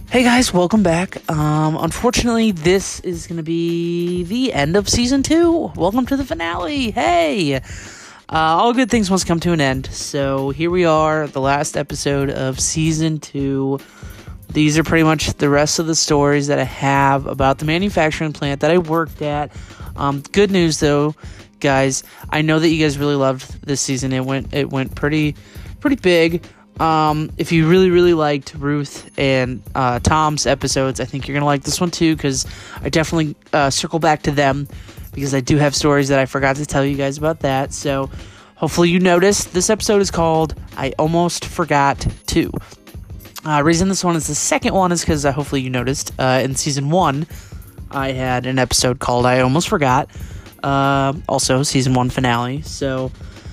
Hey guys, welcome back. Unfortunately, this is going to be the end of Season 2. Welcome to the finale. Hey! All good things must come to an end. So here we are, the last episode of Season 2. These are pretty much the rest of the stories that I have about the manufacturing plant that I worked at. Good news though, guys. I know that you guys really loved this season. It went pretty big. If you really liked Ruth and Tom's episodes, I think you're going to like this one too, because I definitely circle back to them, because I do have stories that I forgot to tell you guys about that. So hopefully you noticed. This episode is called I Almost Forgot To. Reason this one is the second one is because hopefully you noticed in Season 1, I had an episode called I Almost Forgot. Also, Season 1 finale. So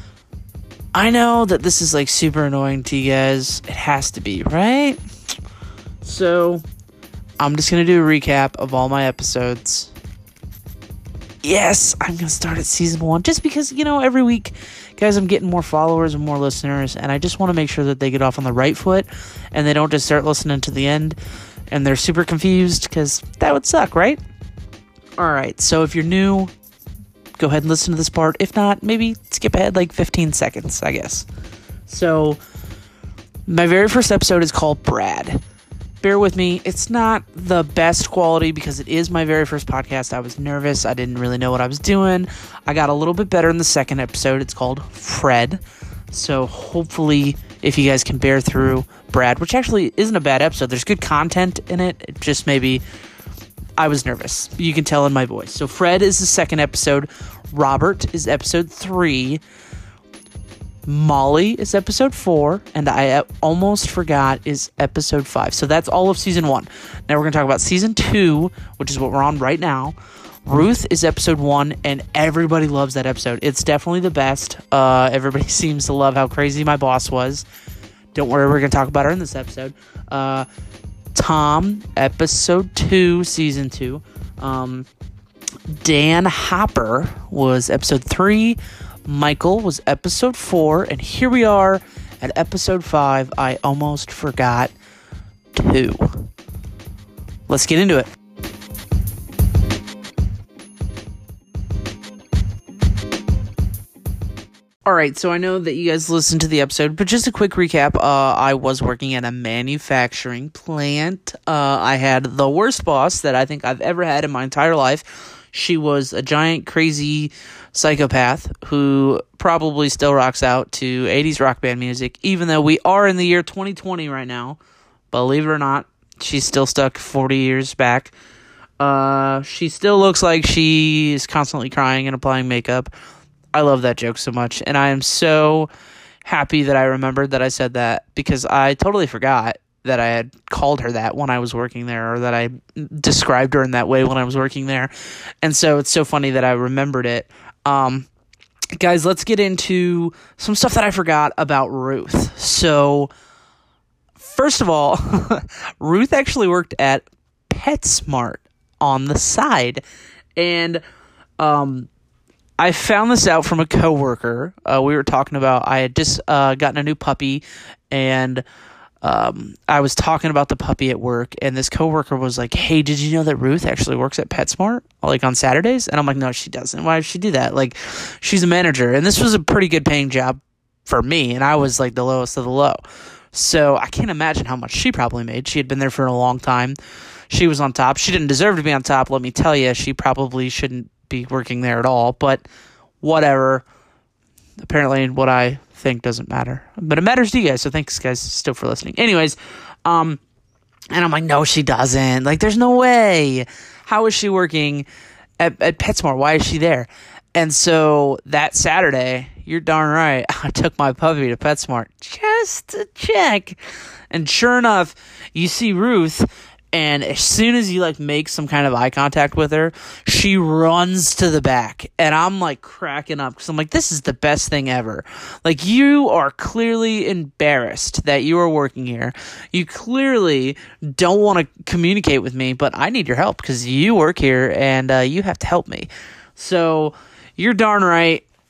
I know that this is like super annoying to you guys. It has to be, right? So I'm just going to do a recap of all my episodes. Yes, I'm going to start at Season 1 just because, every week, guys, I'm getting more followers and more listeners, and I just want to make sure that they get off on the right foot and they don't just start listening to the end and they're super confused, because that would suck, right? All right, so if you're new, go ahead and listen to this part. If not, maybe skip ahead like 15 seconds, I guess. So, my very first episode is called Brad. Bear with me. It's not the best quality because it is my very first podcast. I was nervous. I didn't really know what I was doing. I got a little bit better in the second episode. It's called Fred. So, hopefully, if you guys can bear through Brad, which actually isn't a bad episode. There's good content in it. It just maybe I was nervous. You can tell in my voice. So Fred is the second episode. Robert is episode 3. Molly is episode 4. And I Almost Forgot is episode 5. So that's all of Season 1. Now we're going to talk about Season 2, which is what we're on right now. Ruth is episode 1, and everybody loves that episode. It's definitely the best. Everybody seems to love how crazy my boss was. Don't worry, we're going to talk about her in this episode. Tom, episode 2, season 2. Dan Hopper was episode 3. Michael was episode 4. And here we are at episode 5. I Almost Forgot To. Let's get into it. Alright, so I know that you guys listened to the episode, but just a quick recap. I was working at a manufacturing plant. I had the worst boss that I think I've ever had in my entire life. She was a giant, crazy psychopath who probably still rocks out to 80s rock band music, even though we are in the year 2020 right now. Believe it or not, she's still stuck 40 years back. She still looks like she is constantly crying and applying makeup. I love that joke so much, and I am so happy that I remembered that I said that, because I totally forgot that I had called her that when I was working there, or that I described her in that way when I was working there, and so it's so funny that I remembered it. Guys, let's get into some stuff that I forgot about Ruth. So, first of all, Ruth actually worked at PetSmart on the side, and I found this out from a coworker. We were talking about, I had just gotten a new puppy, and I was talking about the puppy at work, and this coworker was like, "Hey, did you know that Ruth actually works at PetSmart, like on Saturdays?" And I'm like, "No, she doesn't. Why does she do that? Like, she's a manager." And this was a pretty good paying job for me, and I was like the lowest of the low. So I can't imagine how much she probably made. She had been there for a long time. She was on top. She didn't deserve to be on top, let me tell you. She probably shouldn't be working there at all, but whatever. Apparently what I think doesn't matter, but it matters to you guys, so thanks guys still for listening. Anyways, and I'm like, "No, she doesn't. Like, there's no way. How is she working at PetSmart? Why is she there?" And so that Saturday, you're darn right, I took my puppy to PetSmart just to check, and sure enough, you see Ruth. And as soon as you, make some kind of eye contact with her, she runs to the back. And I'm, cracking up. Because I'm like, this is the best thing ever. You are clearly embarrassed that you are working here. You clearly don't want to communicate with me. But I need your help because you work here and you have to help me. So, you're darn right.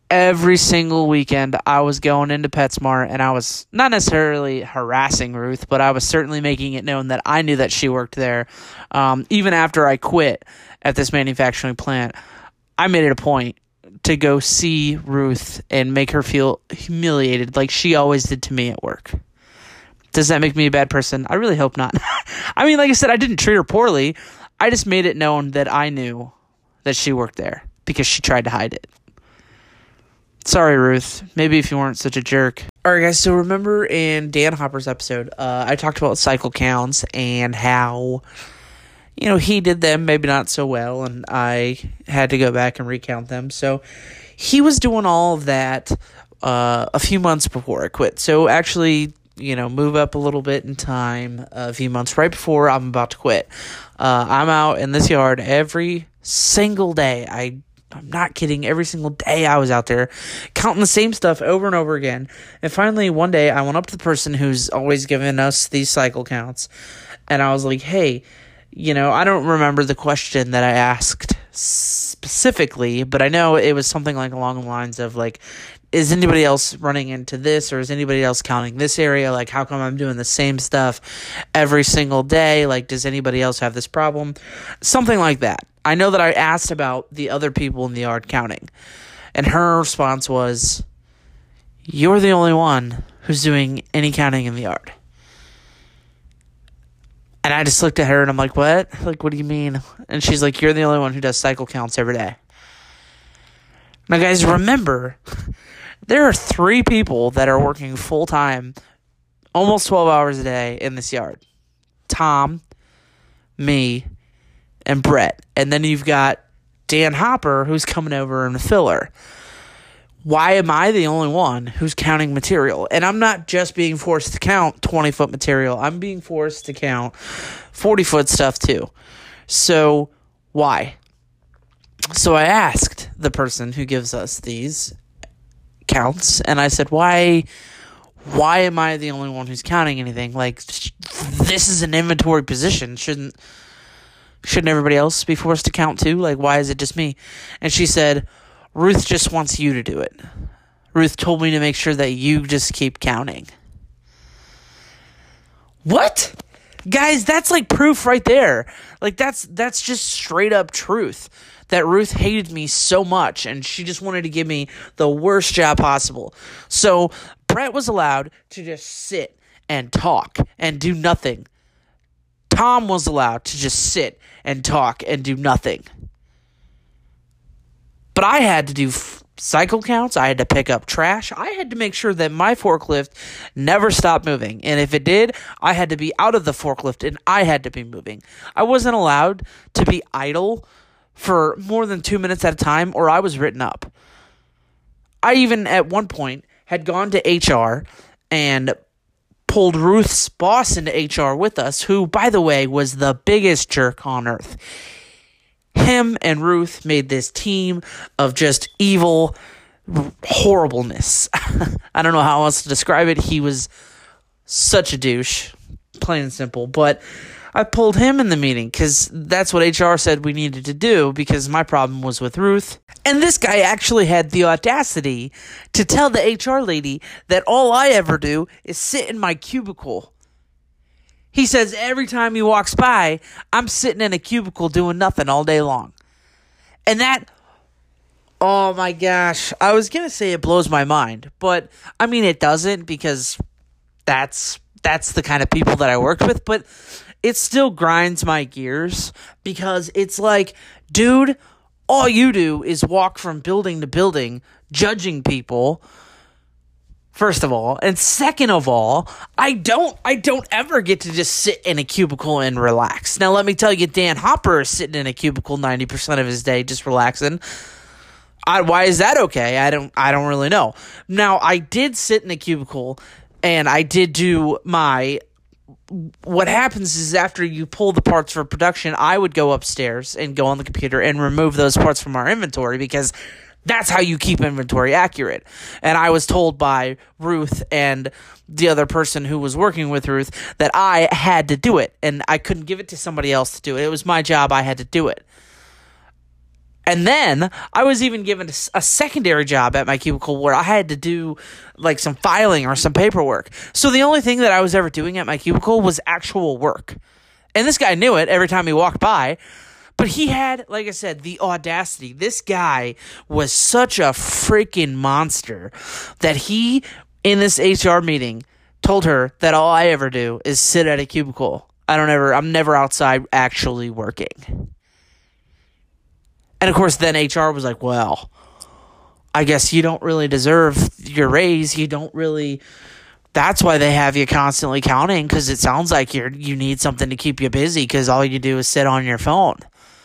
Every single weekend, I was going into PetSmart, and I was not necessarily harassing Ruth, but I was certainly making it known that I knew that she worked there. Even after I quit at this manufacturing plant, I made it a point to go see Ruth and make her feel humiliated like she always did to me at work. Does that make me a bad person? I really hope not. I mean, like I said, I didn't treat her poorly. I just made it known that I knew that she worked there because she tried to hide it. Sorry, Ruth. Maybe if you weren't such a jerk. Alright, guys, so remember in Dan Hopper's episode, I talked about cycle counts and how, he did them maybe not so well, and I had to go back and recount them. So he was doing all of that a few months before I quit. So actually, move up a little bit in time, a few months right before I'm about to quit. I'm out in this yard every single day. I'm not kidding. Every single day I was out there counting the same stuff over and over again. And finally, one day, I went up to the person who's always given us these cycle counts. And I was like, hey, I don't remember the question that I asked specifically, but I know it was something like along the lines of like, is anybody else running into this, or is anybody else counting this area? Like, how come I'm doing the same stuff every single day? Like, does anybody else have this problem? Something like that. I know that I asked about the other people in the yard counting, and her response was, you're the only one who's doing any counting in the yard. And I just looked at her and I'm like, what? Like, what do you mean? And she's like, you're the only one who does cycle counts every day. Now, guys, remember, there are 3 people that are working full-time, almost 12 hours a day in this yard. Tom, me, and Brett. And then you've got Dan Hopper, who's coming over in a filler. Why am I the only one who's counting material? And I'm not just being forced to count 20-foot material. I'm being forced to count 40-foot stuff too. So, why? So I asked the person who gives us these counts, and I said, why am I the only one who's counting anything? Like, this is an inventory position. Shouldn't everybody else be forced to count too? Like, why is it just me? And she said, Ruth just wants you to do it. Ruth told me to make sure that you just keep counting. What? Guys, that's like proof right there. Like, that's just straight up truth. That Ruth hated me so much, and she just wanted to give me the worst job possible. So, Brett was allowed to just sit and talk and do nothing. Tom was allowed to just sit and talk and do nothing. But I had to do cycle counts. I had to pick up trash. I had to make sure that my forklift never stopped moving. And if it did, I had to be out of the forklift and I had to be moving. I wasn't allowed to be idle for more than 2 minutes at a time, or I was written up. I even at one point had gone to HR and pulled Ruth's boss into HR with us, who, by the way, was the biggest jerk on earth. Him and Ruth made this team of just evil horribleness. I don't know how else to describe it. He was such a douche, plain and simple, but I pulled him in the meeting because that's what HR said we needed to do because my problem was with Ruth. And this guy actually had the audacity to tell the HR lady that all I ever do is sit in my cubicle. He says every time he walks by, I'm sitting in a cubicle doing nothing all day long. And that, oh my gosh, I was going to say it blows my mind, but I mean it doesn't because that's the kind of people that I worked with, but it still grinds my gears because it's like, dude, all you do is walk from building to building, judging people, first of all. And second of all, I don't ever get to just sit in a cubicle and relax. Now, let me tell you, Dan Hopper is sitting in a cubicle 90% of his day just relaxing. Why is that okay? I don't really know. Now, I did sit in a cubicle and I did do my... What happens is after you pull the parts for production, I would go upstairs and go on the computer and remove those parts from our inventory because that's how you keep inventory accurate. And I was told by Ruth and the other person who was working with Ruth that I had to do it and I couldn't give it to somebody else to do it. It was my job. I had to do it. And then I was even given a secondary job at my cubicle where I had to do like some filing or some paperwork. So the only thing that I was ever doing at my cubicle was actual work. And this guy knew it every time he walked by. But he had, like I said, the audacity. This guy was such a freaking monster that he, in this HR meeting, told her that all I ever do is sit at a cubicle. I'm never outside actually working. And of course, then HR was like, well, I guess you don't really deserve your raise. You don't really. That's why they have you constantly counting, because it sounds like you need something to keep you busy because all you do is sit on your phone.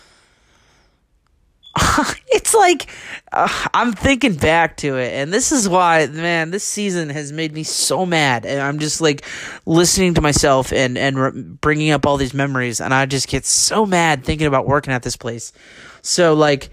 It's like, I'm thinking back to it, and this is why, man, this season has made me so mad, and I'm just like listening to myself and bringing up all these memories, and I just get so mad thinking about working at this place. So like,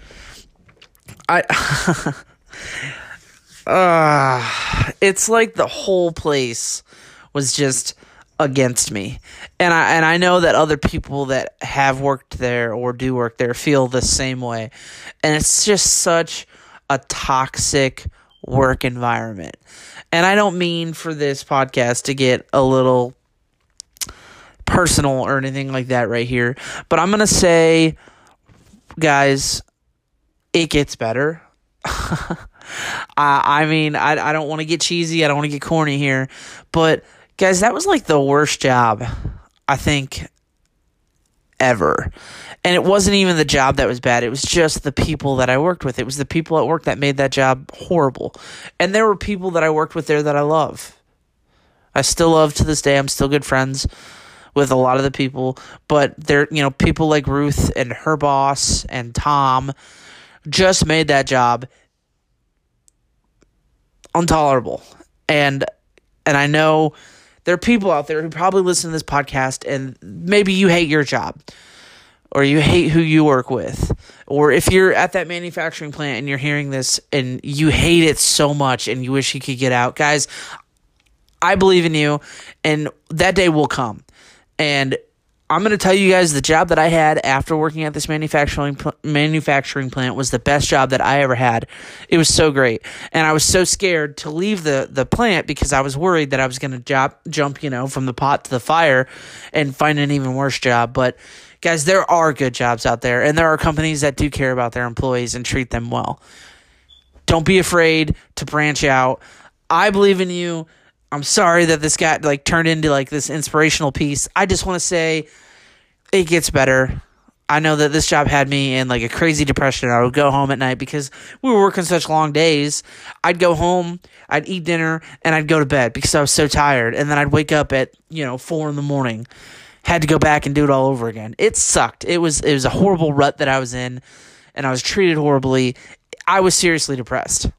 it's like the whole place was just against me. And I know that other people that have worked there or do work there feel the same way. And it's just such a toxic work environment. And I don't mean for this podcast to get a little personal or anything like that right here, but I'm going to say, guys, it gets better. I mean, I don't want to get cheesy. I don't want to get corny here, but guys, that was like the worst job, I think, ever. And it wasn't even the job that was bad. It was just the people that I worked with. It was the people at work that made that job horrible. And there were people that I worked with there that I love. I still love to this day. I'm still good friends with a lot of the people. But they're, people like Ruth and her boss and Tom just made that job intolerable. And I know there are people out there who probably listen to this podcast and maybe you hate your job or you hate who you work with. Or if you're at that manufacturing plant and you're hearing this and you hate it so much and you wish you could get out. Guys, I believe in you, and that day will come. And I'm going to tell you guys, the job that I had after working at this manufacturing plant was the best job that I ever had. It was so great. And I was so scared to leave the plant because I was worried that I was going to jump, from the pot to the fire and find an even worse job. But guys, there are good jobs out there, and there are companies that do care about their employees and treat them well. Don't be afraid to branch out. I believe in you. I'm sorry that this got turned into this inspirational piece. I just want to say it gets better. I know that this job had me in a crazy depression. I would go home at night because we were working such long days. I'd go home, I'd eat dinner, and I'd go to bed because I was so tired. And then I'd wake up at 4 a.m. Had to go back and do it all over again. It sucked. It was a horrible rut that I was in, and I was treated horribly. I was seriously depressed.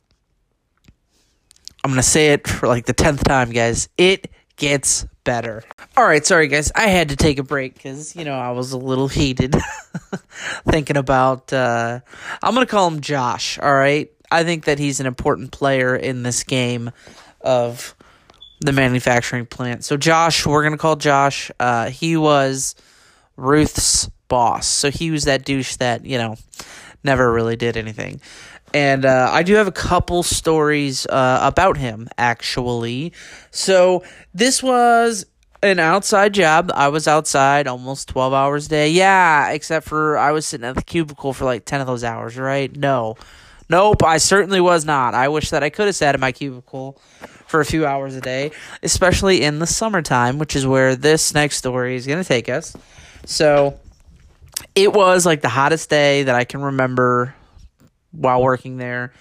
I'm going to say it for the 10th time, guys. It gets better. All right, sorry, guys. I had to take a break because, I was a little heated thinking about, I'm going to call him Josh, all right? I think that he's an important player in this game of the manufacturing plant. So Josh, we're going to call Josh. He was Ruth's boss. So he was that douche that, never really did anything. And I do have a couple stories about him, actually. So this was an outside job. I was outside almost 12 hours a day. Yeah, except for I was sitting at the cubicle for 10 of those hours, right? Nope, I certainly was not. I wish that I could have sat in my cubicle for a few hours a day, especially in the summertime, which is where this next story is going to take us. So it was the hottest day that I can remember while working there.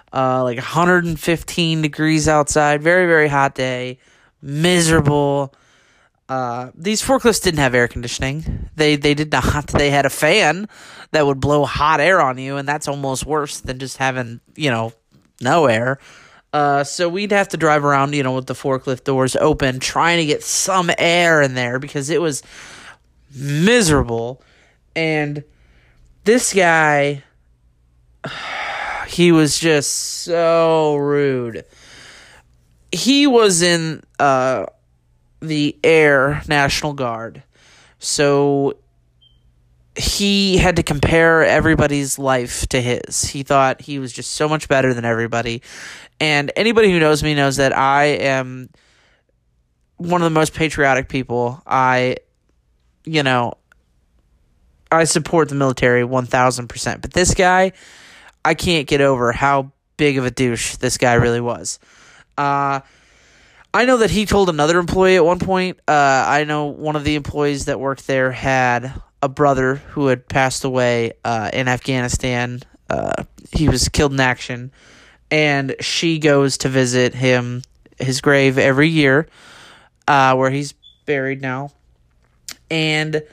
115 degrees outside, very, very hot day, miserable. These forklifts didn't have air conditioning. They did not. They had a fan that would blow hot air on you, and that's almost worse than just having, no air. So we'd have to drive around, with the forklift doors open, trying to get some air in there because it was miserable. And this guy, he was just so rude. He was in the Air National Guard. So he had to compare everybody's life to his. He thought he was just so much better than everybody. And anybody who knows me knows that I am one of the most patriotic people. I support the military 1,000%. But this guy, I can't get over how big of a douche this guy really was. I know that he told another employee at one point. I know one of the employees that worked there had a brother who had passed away in Afghanistan. He was killed in action. And she goes to visit his grave every year, where he's buried now. And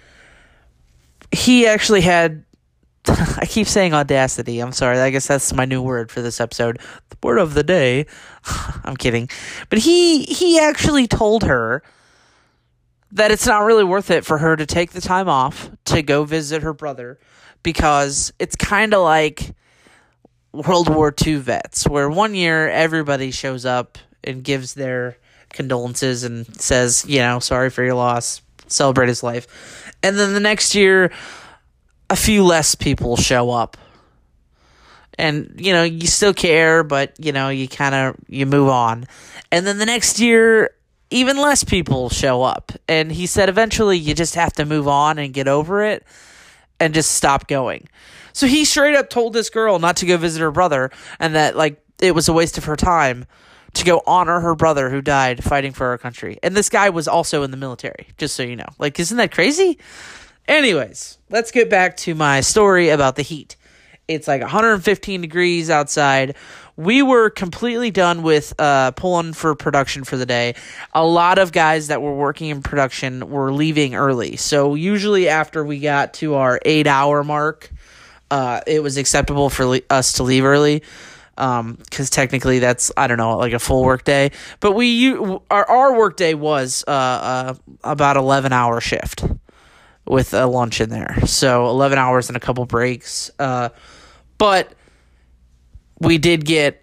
he actually had, I keep saying audacity. I'm sorry. I guess that's my new word for this episode. The word of the day. I'm kidding. But he actually told her that it's not really worth it for her to take the time off to go visit her brother, because it's kind of like World War II vets, where one year everybody shows up and gives their condolences and says, sorry for your loss, celebrate his life. And then the next year, a few less people show up. And, you still care, but, you move on. And then the next year, even less people show up. And he said eventually you just have to move on and get over it and just stop going. So he straight up told this girl not to go visit her brother, and that, it was a waste of her time to go honor her brother who died fighting for our country. And this guy was also in the military, just so you know. Isn't that crazy? Anyways, let's get back to my story about the heat. It's 115 degrees outside. We were completely done with pulling for production for the day. A lot of guys that were working in production were leaving early. So usually after we got to our 8-hour mark, it was acceptable for us to leave early. Because technically that's, a full work day. But our work day was about 11-hour shift with a lunch in there. So 11 hours and a couple breaks. But we did get,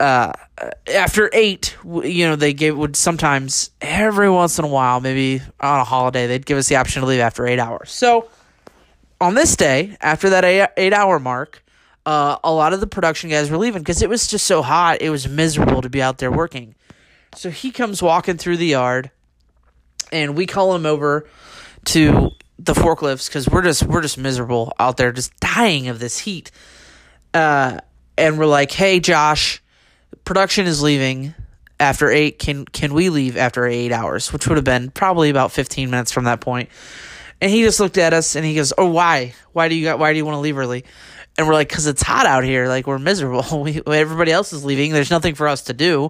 after 8, they would sometimes, every once in a while, maybe on a holiday, they'd give us the option to leave after 8 hours. So on this day, after that 8-hour mark, a lot of the production guys were leaving because it was just so hot. It was miserable to be out there working. So he comes walking through the yard, and we call him over to the forklifts because we're just miserable out there, just dying of this heat. And we're like, "Hey, Josh, production is leaving after 8. Can we leave after 8 hours?" Which would have been probably about 15 minutes from that point. And he just looked at us and he goes, "Oh, why? Why do you want to leave early?" And we're like, "'Cause it's hot out here. We're miserable. Everybody else is leaving. There's nothing for us to do.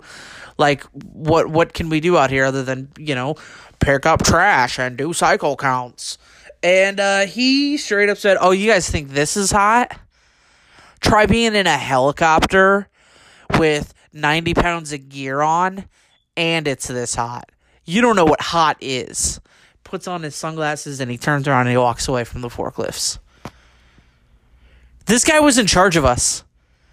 What can we do out here other than, pick up trash and do cycle counts?" And he straight up said, "Oh, you guys think this is hot? Try being in a helicopter with 90 pounds of gear on, and it's this hot. You don't know what hot is." Puts on his sunglasses, and he turns around and he walks away from the forklifts. This guy was in charge of us.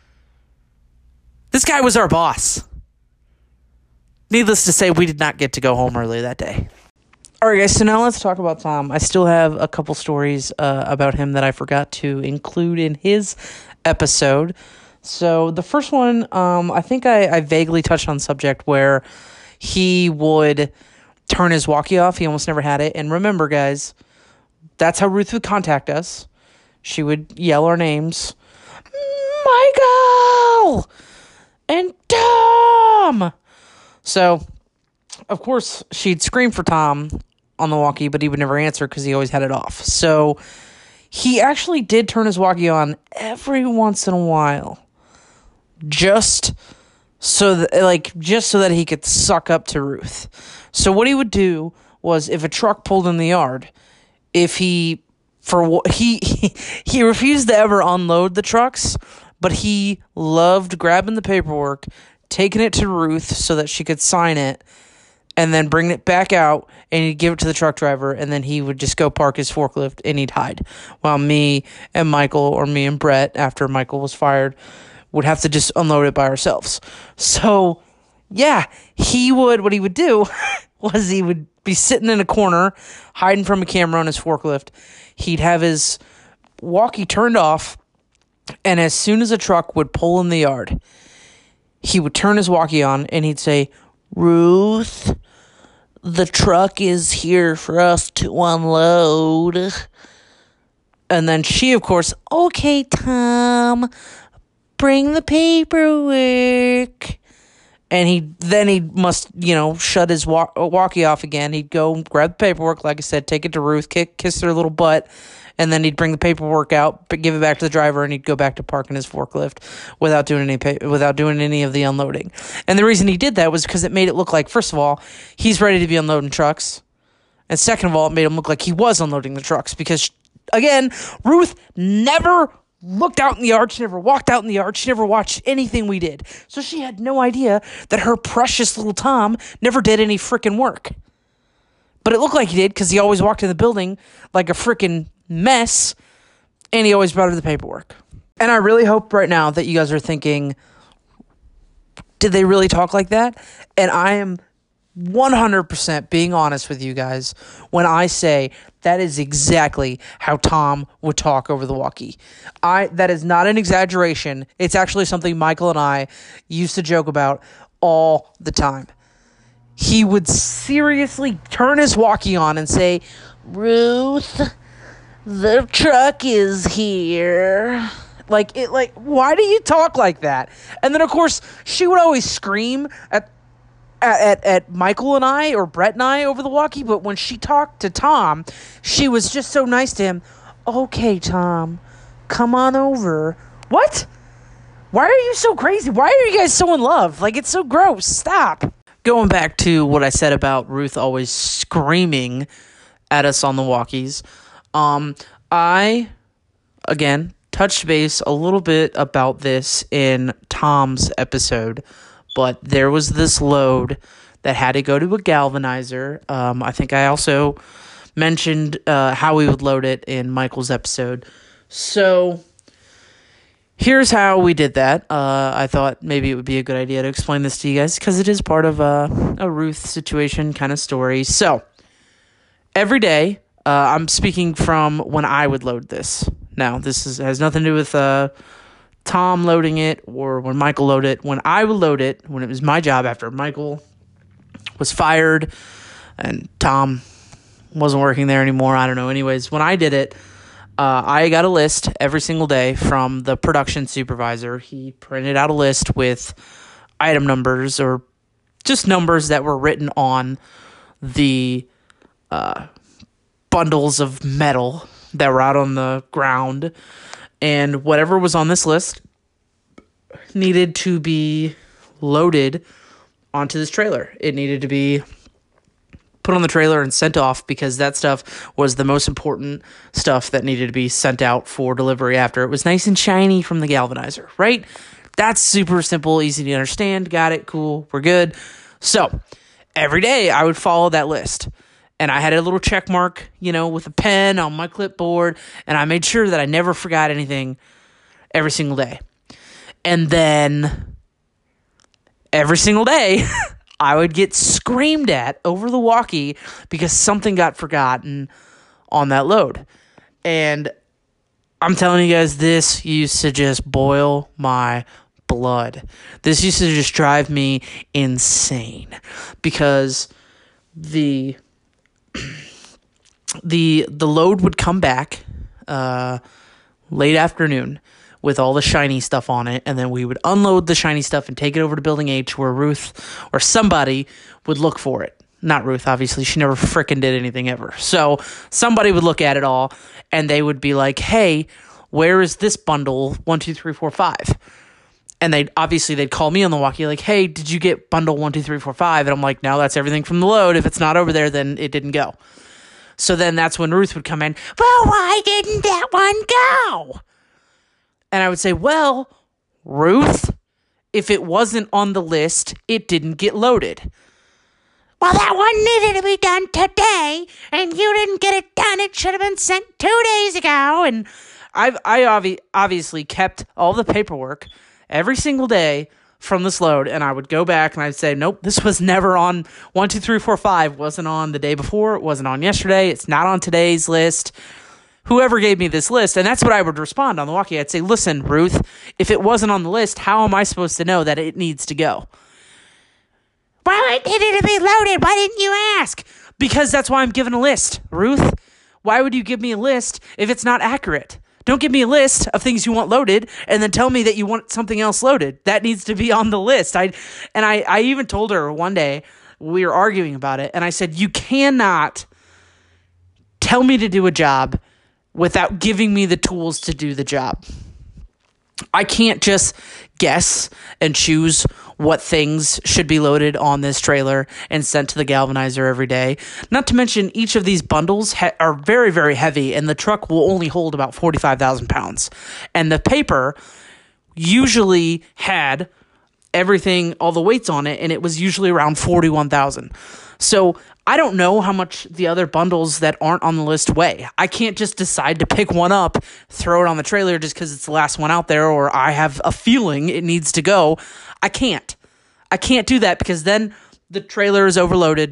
This guy was our boss. Needless to say, we did not get to go home early that day. All right, guys, so now let's talk about Tom. I still have a couple stories about him that I forgot to include in his episode. So the first one, I think I vaguely touched on the subject where he would turn his walkie off. He almost never had it. And remember, guys, that's how Ruth would contact us. She would yell our names. Michael! And Tom! So, of course, she'd scream for Tom on the walkie, but he would never answer because he always had it off. So, he actually did turn his walkie on every once in a while. Just so that he could suck up to Ruth. So what he would do was, if a truck pulled in the yard, if he refused to ever unload the trucks, but he loved grabbing the paperwork, taking it to Ruth so that she could sign it, and then bring it back out, and he'd give it to the truck driver, and then he would just go park his forklift, and he'd hide. While me and Michael, or me and Brett, after Michael was fired, would have to just unload it by ourselves. So, yeah, what he would do was he would be sitting in a corner, hiding from a camera on his forklift. He'd have his walkie turned off, and as soon as a truck would pull in the yard, he would turn his walkie on, and he'd say, "Ruth, the truck is here for us to unload." And then she, of course, "Okay, Tom, bring the paperwork." And he must, shut his walkie off again. He'd go grab the paperwork, like I said, take it to Ruth, kiss her little butt, and then he'd bring the paperwork out, give it back to the driver, and he'd go back to parking his forklift without doing any of the unloading. And the reason he did that was because it made it look like, first of all, he's ready to be unloading trucks, and second of all, it made him look like he was unloading the trucks because, again, Ruth never looked out in the yard. She never walked out in the yard. She never watched anything we did. So she had no idea that her precious little Tom never did any freaking work. But it looked like he did because he always walked in the building like a freaking mess, and he always brought her the paperwork. And I really hope right now that you guys are thinking, did they really talk like that? And I am 100% being honest with you guys when I say that is exactly how Tom would talk over the walkie. That is not an exaggeration. It's actually something Michael and I used to joke about all the time. He would seriously turn his walkie on and say, "Ruth, the truck is here." Like, why do you talk like that? And then, of course, she would always scream at Michael and I, or Brett and I, over the walkie, but when she talked to Tom, she was just so nice to him. "Okay, Tom, come on over." What? Why are you so crazy? Why are you guys so in love? Like, it's so gross. Stop. Going back to what I said about Ruth always screaming at us on the walkies, I, again, touched base a little bit about this in Tom's episode, but there was this load that had to go to a galvanizer. I think I also mentioned how we would load it in Michael's episode. So here's how we did that. I thought maybe it would be a good idea to explain this to you guys because it is part of a Ruth situation kind of story. So every day, I'm speaking from when I would load this. Now, this has nothing to do with Tom loading it or when Michael loaded it. When I would load it, when it was my job after Michael was fired and Tom wasn't working there anymore, I don't know. Anyways, when I did it, I got a list every single day from the production supervisor. He printed out a list with item numbers or just numbers that were written on the bundles of metal that were out on the ground. And whatever was on this list needed to be loaded onto this trailer. It needed to be put on the trailer and sent off because that stuff was the most important stuff that needed to be sent out for delivery after it was nice and shiny from the galvanizer, right? That's super simple, easy to understand. Got it, cool, we're good. So every day I would follow that list. And I had a little check mark, with a pen on my clipboard, and I made sure that I never forgot anything every single day. And then every single day, I would get screamed at over the walkie because something got forgotten on that load. And I'm telling you guys, this used to just boil my blood. This used to just drive me insane because the load would come back late afternoon with all the shiny stuff on it, and then we would unload the shiny stuff and take it over to Building H where Ruth or somebody would look for it. Not Ruth, obviously. She never frickin' did anything ever. So somebody would look at it all, and they would be like, "Hey, where is this bundle 1, 2, 3, 4, 5?" And they'd call me on the walkie like, "Hey, did you get bundle 1, 2, 3, 4, 5?" And I'm like, "No, that's everything from the load. If it's not over there, then it didn't go." So then that's when Ruth would come in. "Well, why didn't that one go?" And I would say, "Well, Ruth, if it wasn't on the list, it didn't get loaded." "Well, that one needed to be done today, and you didn't get it done. It should have been sent 2 days ago." And I obviously kept all the paperwork every single day from this load, and I would go back and I'd say, "Nope, this was never on 1, 2, 3, 4, 5. Wasn't on the day before. It wasn't on yesterday. It's not on today's list. whoever gave me this list, and that's what I would respond on the walkie. I'd say, listen, Ruth, if it wasn't on the list, how am I supposed to know that it needs to go? Well, it needed to be loaded. Why didn't you ask? Because that's why I'm given a list, Ruth. Why would you give me a list if it's not accurate? Don't give me a list of things you want loaded and then tell me that you want something else loaded. That needs to be on the list. I even told her one day, we were arguing about it, and I said, you cannot tell me to do a job without giving me the tools to do the job. I can't just guess and choose what things should be loaded on this trailer and sent to the galvanizer every day. Not to mention, each of these bundles are very, very heavy, and the truck will only hold about 45,000 pounds. And the paper usually had everything, all the weights on it, and it was usually around 41,000. So I don't know how much the other bundles that aren't on the list weigh. I can't just decide to pick one up, throw it on the trailer just because it's the last one out there, or I have a feeling it needs to go. I can't do that, because then the trailer is overloaded.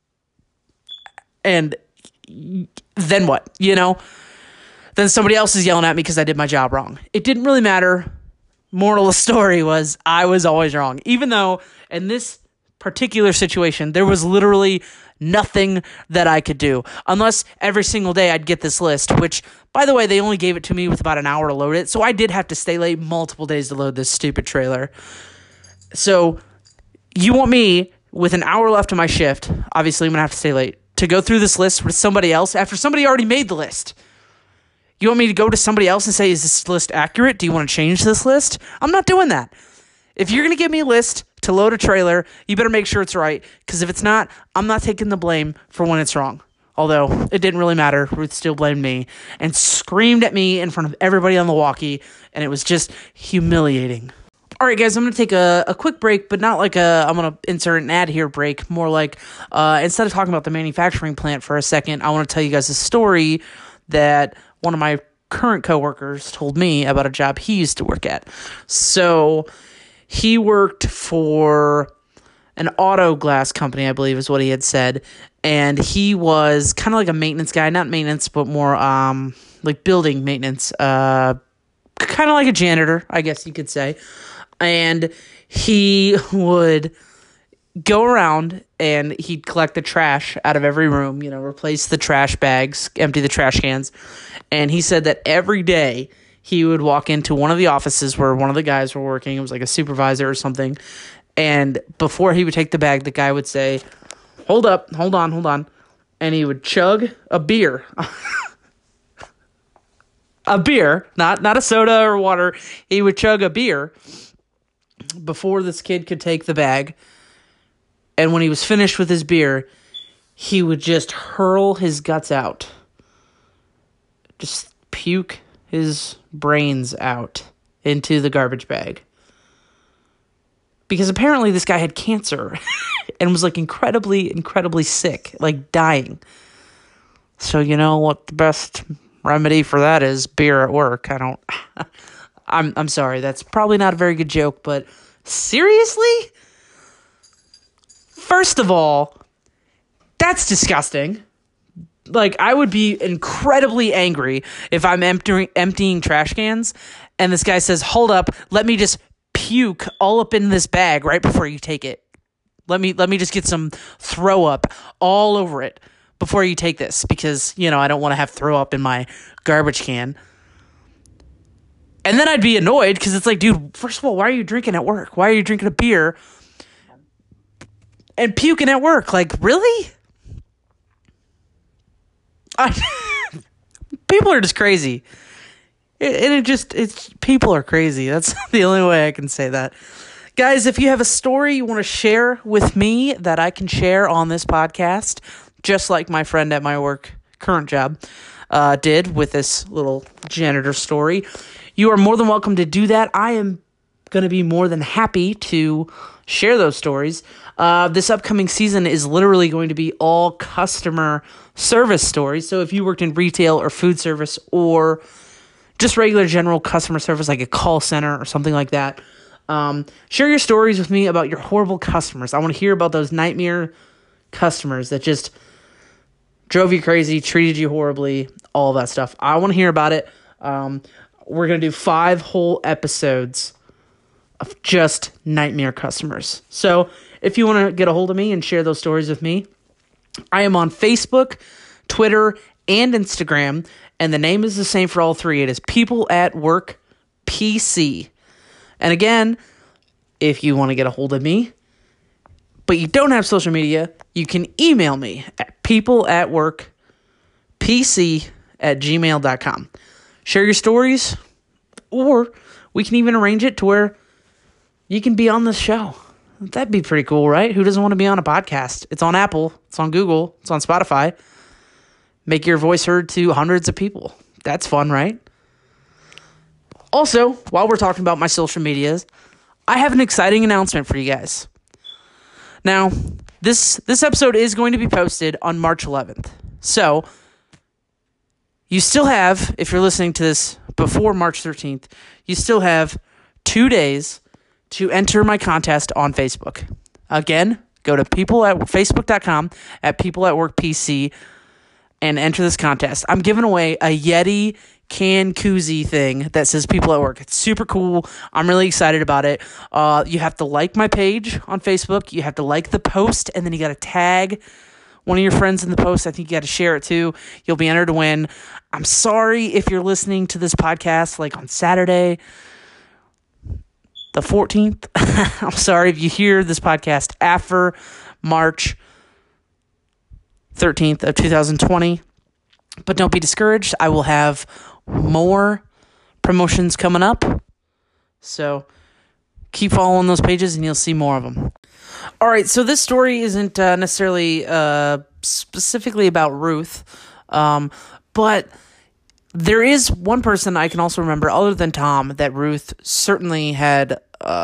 And then what? Then somebody else is yelling at me because I did my job wrong. It didn't really matter. Moral of the story was I was always wrong. Even though in this particular situation, there was literally nothing that I could do. Unless every single day I'd get this list, which, by the way, they only gave it to me with about an hour to load it. So I did have to stay late multiple days to load this stupid trailer. So you want me, with an hour left of my shift, obviously I'm going to have to stay late, to go through this list with somebody else after somebody already made the list. You want me to go to somebody else and say, is this list accurate? Do you want to change this list? I'm not doing that. If you're going to give me a list to load a trailer, you better make sure it's right, because if it's not, I'm not taking the blame for when it's wrong. Although, it didn't really matter. Ruth still blamed me and screamed at me in front of everybody on the walkie, and it was just humiliating. All right, guys, I'm going to take a quick break, but not like I'm going to insert an ad here break. More like, instead of talking about the manufacturing plant for a second, I want to tell you guys a story that one of my current coworkers told me about a job he used to work at. So he worked for an auto glass company, I believe is what he had said. And he was kind of like a maintenance guy, not maintenance, but more like building maintenance, kind of like a janitor, I guess you could say. And he would go around and he'd collect the trash out of every room, replace the trash bags, empty the trash cans. And he said that every day he would walk into one of the offices where one of the guys were working. It was like a supervisor or something. And before he would take the bag, the guy would say, hold on. And he would chug a beer. A beer, not a soda or water. He would chug a beer before this kid could take the bag. And when he was finished with his beer, he would just hurl his guts out. Just puke his brains out into the garbage bag. Because apparently this guy had cancer and was like incredibly, incredibly sick, like dying. So you know what the best remedy for that is? Beer at work. I'm sorry, that's probably not a very good joke, but seriously? First of all, that's disgusting. Like, I would be incredibly angry if I'm emptying trash cans and this guy says, hold up, let me just puke all up in this bag right before you take it. Let me just get some throw up all over it before you take this, because, I don't want to have throw up in my garbage can. And then I'd be annoyed because it's like, dude, first of all, why are you drinking at work? Why are you drinking a beer and puking at work? Like, really? People are just crazy. People are crazy. That's the only way I can say that. Guys, if you have a story you want to share with me that I can share on this podcast, just like my friend at my current job, did with this little janitor story, you are more than welcome to do that. I am going to be more than happy to share those stories. This upcoming season is literally going to be all customer service stories. So if you worked in retail or food service or just regular general customer service, like a call center or something like that, share your stories with me about your horrible customers. I want to hear about those nightmare customers that just drove you crazy, treated you horribly, all that stuff. I want to hear about it. We're going to do 5 whole episodes of just nightmare customers. So if you want to get a hold of me and share those stories with me, I am on Facebook, Twitter, and Instagram, and the name is the same for all 3. It is People at Work PC. And again, if you want to get a hold of me, but you don't have social media, you can email me at peopleatworkpc@gmail.com. Share your stories, or we can even arrange it to where you can be on the show. That'd be pretty cool, right? Who doesn't want to be on a podcast? It's on Apple, it's on Google, it's on Spotify. Make your voice heard to hundreds of people. That's fun, right? Also, while we're talking about my social medias, I have an exciting announcement for you guys. Now, this episode is going to be posted on March 11th. So, you still have, if you're listening to this before March 13th, you still have 2 days to enter my contest on Facebook. Again, go to facebook.com at peopleatworkpc and enter this contest. I'm giving away a Yeti can koozie thing that says People at Work. It's super cool. I'm really excited about it. You have to like my page on Facebook. You have to like the post, and then you got to tag one of your friends in the post. I think you got to share it too. You'll be entered to win. I'm sorry if you're listening to this podcast like on Saturday, the 14th. I'm sorry if you hear this podcast after March 13th of 2020. But don't be discouraged. I will have more promotions coming up. So keep following those pages and you'll see more of them. All right, so this story isn't necessarily specifically about Ruth, but there is one person I can also remember other than Tom that Ruth certainly had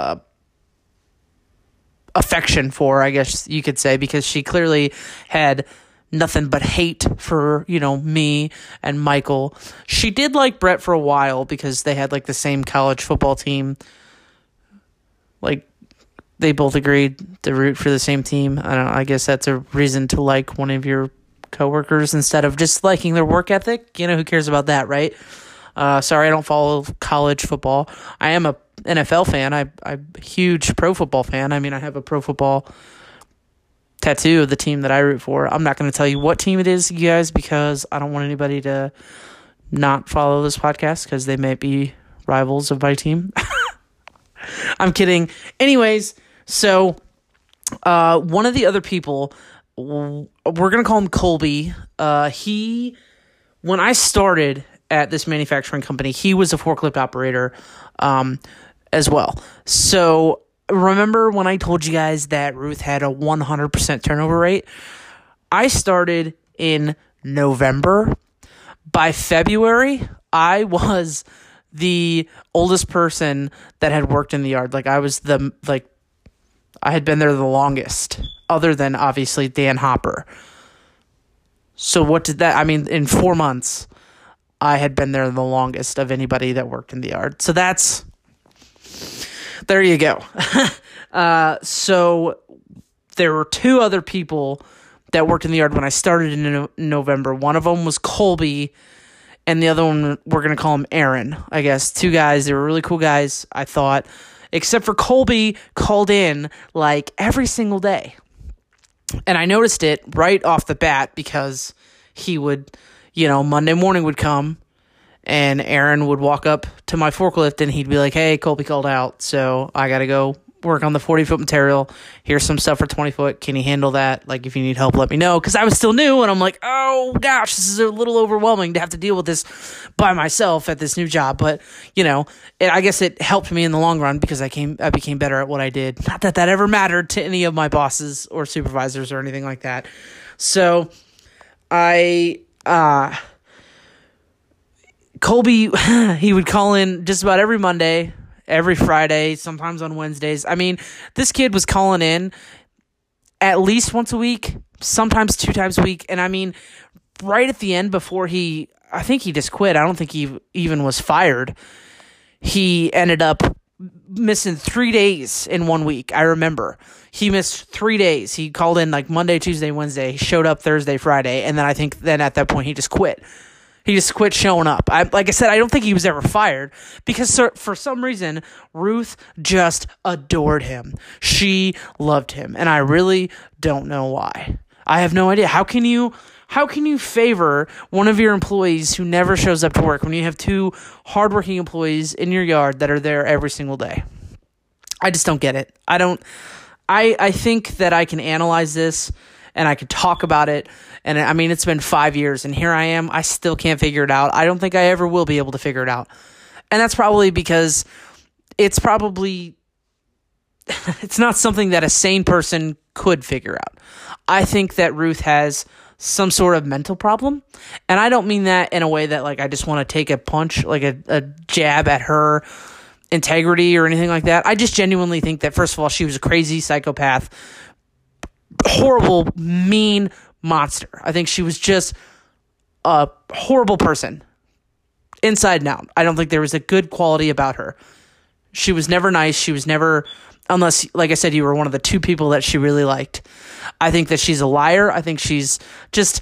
affection for, I guess you could say, because she clearly had nothing but hate for, me and Michael. She did like Brett for a while because they had like the same college football team. Like they both agreed to root for the same team. I don't know. I guess that's a reason to like one of your coworkers instead of just liking their work ethic. Who cares about that, right? Sorry, I don't follow college football. I am a NFL fan. I'm a huge pro football fan. I mean, I have a pro football tattoo of the team that I root for. I'm not going to tell you what team it is, you guys, because I don't want anybody to not follow this podcast because they may be rivals of my team. I'm kidding. Anyways, so one of the other people, we're going to call him Colby. When I started at this manufacturing company, he was a forklift operator as well. So remember when I told you guys that Ruth had a 100% turnover rate? I started in November. By February, I was the oldest person that had worked in the yard. Like I had been there the longest, other than obviously Dan Hopper. So what did that, in 4 months, I had been there the longest of anybody that worked in the yard. So there you go. So there were 2 other people that worked in the yard when I started in November. One of them was Colby, and the other one, we're going to call him Aaron, I guess. 2 guys. They were really cool guys, I thought. Except for Colby called in like every single day. And I noticed it right off the bat because he would, Monday morning would come and Aaron would walk up to my forklift and he'd be like, hey, Colby called out, so I got to go work on the 40-foot material. Here's some stuff for 20-foot. Can you handle that? Like, if you need help, let me know. Because I was still new, and I'm like, oh, gosh, this is a little overwhelming to have to deal with this by myself at this new job. But, I guess it helped me in the long run because I became better at what I did. Not that that ever mattered to any of my bosses or supervisors or anything like that. So, Colby, he would call in just about every Monday, every Friday, sometimes on Wednesdays. This kid was calling in at least once a week, sometimes 2 times a week. And right at the end before I think he just quit. I don't think he even was fired. He ended up missing 3 days in 1 week. I remember he missed 3 days. He called in like Monday, Tuesday, Wednesday. He showed up Thursday, Friday, and then I think then at that point he just quit. He just quit showing up. Like I said, I don't think he was ever fired because for some reason, Ruth just adored him. She loved him, and I really don't know why. I have no idea. How can you favor one of your employees who never shows up to work when you have two hardworking employees in your yard that are there every single day? I just don't get it. I think that I can analyze this and I could talk about it. And I mean, it's been 5 years and here I am. I still can't figure it out. I don't think I ever will be able to figure it out. And that's probably because it's not something that a sane person could figure out. I think that Ruth has some sort of mental problem. And I don't mean that in a way that like I just want to take a punch, like a jab at her integrity or anything like that. I just genuinely think that, first of all, she was a crazy psychopath, horrible, mean monster. I think she was just a horrible person, inside and out. I don't think there was a good quality about her. She was never nice. She was never, unless, like I said, you were one of the two people that she really liked. I think that she's a liar. I think she's just,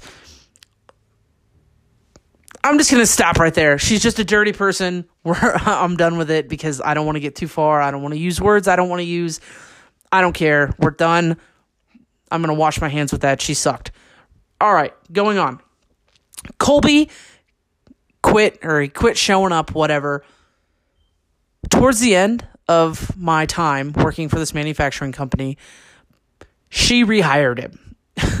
I'm just going to stop right there. She's just a dirty person. I'm done with it because I don't want to get too far. I don't want to use words I don't want to use. I don't care. We're done. I'm going to wash my hands with that. She sucked. All right, going on. Colby quit showing up, whatever. Towards the end of my time working for this manufacturing company, she rehired him.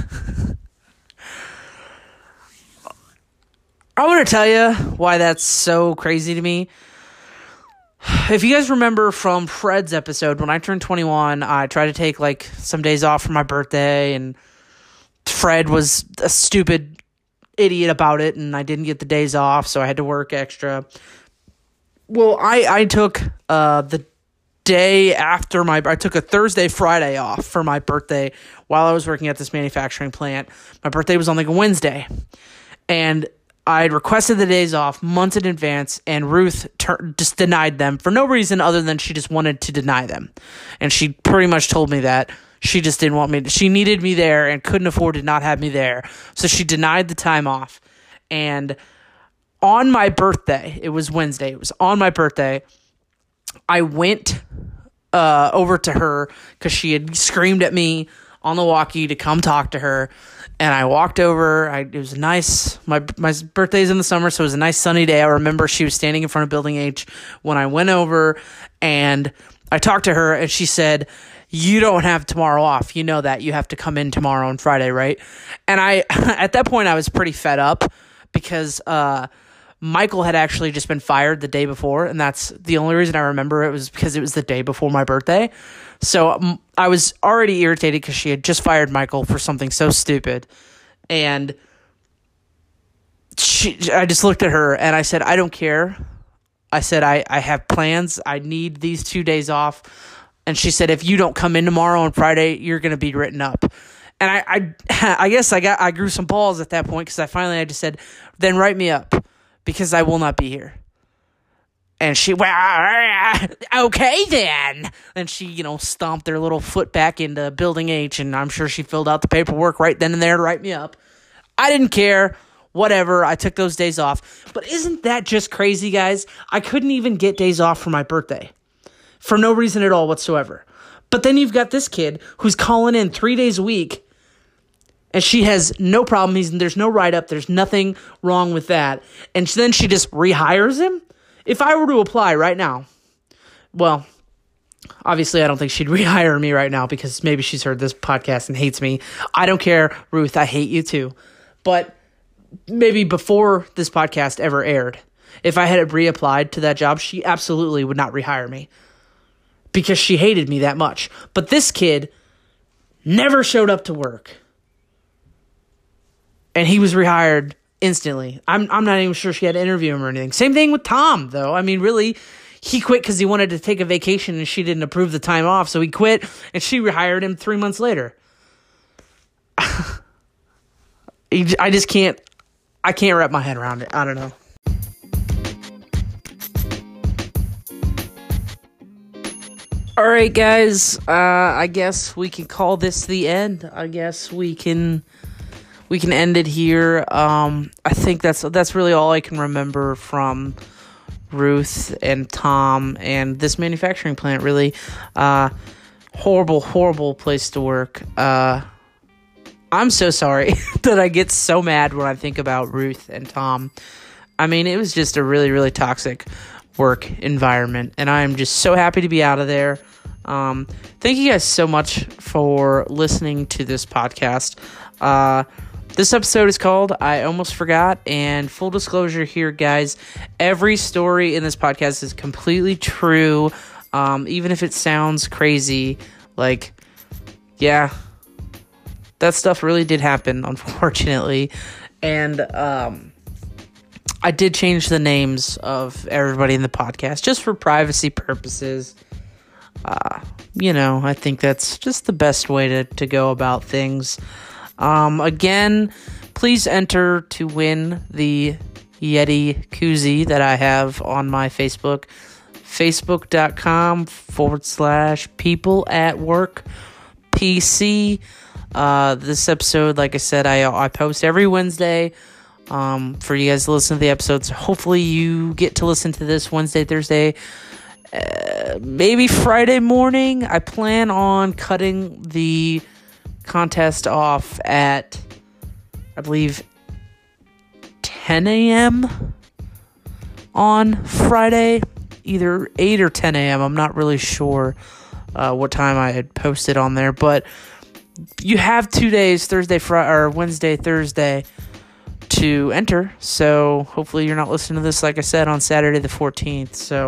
I want to tell you why that's so crazy to me. If you guys remember from Fred's episode, when I turned 21, I tried to take like some days off for my birthday, and Fred was a stupid idiot about it, and I didn't get the days off, so I had to work extra. Well, I took the day after I took a Thursday, Friday off for my birthday while I was working at this manufacturing plant. My birthday was on like a Wednesday, and I'd requested the days off months in advance, and Ruth just denied them for no reason other than she just wanted to deny them. And she pretty much told me that she just didn't want me to. She needed me there and couldn't afford to not have me there. So she denied the time off. And on my birthday, it was Wednesday, it was on my birthday, I went over to her because she had screamed at me on the walkie to come talk to her. And I walked over. It was nice. My birthday's in the summer, so it was a nice sunny day. I remember she was standing in front of Building H when I went over, and I talked to her, and she said, "You don't have tomorrow off. You know that. You have to come in tomorrow and Friday, right?" And at that point, I was pretty fed up because Michael had actually just been fired the day before, and that's the only reason I remember it was because it was the day before my birthday. So I was already irritated because she had just fired Michael for something so stupid. And I just looked at her and I said, "I don't care." I said, I have plans. I need these 2 days off. And she said, "If you don't come in tomorrow and Friday, you're going to be written up." And I guess I grew some balls at that point because I just said, "Then write me up because I will not be here." And she, "Well, okay then." And she, stomped her little foot back into Building H, and I'm sure she filled out the paperwork right then and there to write me up. I didn't care. Whatever. I took those days off. But isn't that just crazy, guys? I couldn't even get days off for my birthday for no reason at all whatsoever. But then you've got this kid who's calling in 3 days a week, and she has no problem. There's no write-up. There's nothing wrong with that. And then she just rehires him? If I were to apply right now, well, obviously I don't think she'd rehire me right now because maybe she's heard this podcast and hates me. I don't care, Ruth. I hate you too. But maybe before this podcast ever aired, if I had reapplied to that job, she absolutely would not rehire me because she hated me that much. But this kid never showed up to work, and he was rehired instantly. I'm not even sure she had to interview him or anything. Same thing with Tom, though. I mean, really, he quit because he wanted to take a vacation and she didn't approve the time off, so he quit and she rehired him 3 months later. I can't wrap my head around it. I don't know. All right, guys. I guess we can call this the end. I guess we can end it here. I think that's really all I can remember from Ruth and Tom and this manufacturing plant. Really, horrible place to work. I'm so sorry that I get so mad when I think about Ruth and Tom. I mean, it was just a really, really toxic work environment, and I am just so happy to be out of there. Thank you guys so much for listening to this podcast. This episode is called I Almost Forgot, and full disclosure here, guys, every story in this podcast is completely true, even if it sounds crazy. Like, yeah, that stuff really did happen, unfortunately, and I did change the names of everybody in the podcast just for privacy purposes. I think that's just the best way to go about things. Again, please enter to win the Yeti koozie that I have on my Facebook, facebook.com/people@work-PC. This episode, like I said, I post every Wednesday, for you guys to listen to the episodes. Hopefully you get to listen to this Wednesday, Thursday, maybe Friday morning. I plan on cutting the contest off at, I believe, 10 a.m. on Friday, either 8 or 10 a.m. I'm not really sure what time I had posted on there, but you have 2 days, Thursday, Friday, or Wednesday, Thursday, to enter. So hopefully you're not listening to this, like I said, on Saturday the 14th. So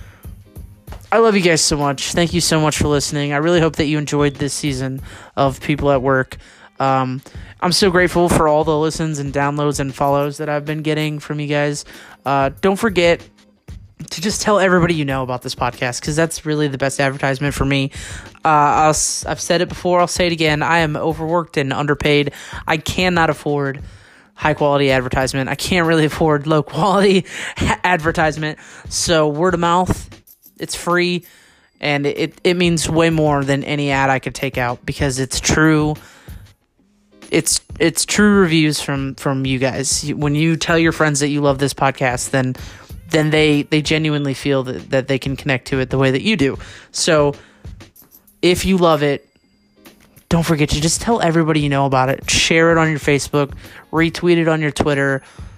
I love you guys so much. Thank you so much for listening. I really hope that you enjoyed this season of People at Work. I'm so grateful for all the listens and downloads and follows that I've been getting from you guys. Don't forget to just tell everybody you know about this podcast, because that's really the best advertisement for me. I've said it before, I'll say it again. I am overworked and underpaid. I cannot afford high-quality advertisement. I can't really afford low-quality advertisement. So word of mouth, it's free, and it means way more than any ad I could take out, because it's true. It's true reviews from you guys. When you tell your friends that you love this podcast, then they genuinely feel that they can connect to it the way that you do. So if you love it, don't forget to just tell everybody you know about it. Share it on your Facebook, retweet it on your Twitter.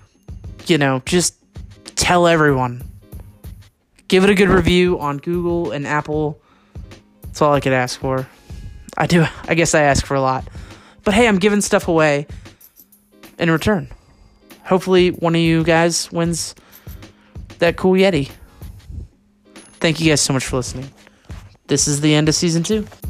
Just tell everyone. Give it a good review on Google and Apple. That's all I could ask for. I guess I ask for a lot. But hey, I'm giving stuff away in return. Hopefully one of you guys wins that cool Yeti. Thank you guys so much for listening. This is the end of season 2.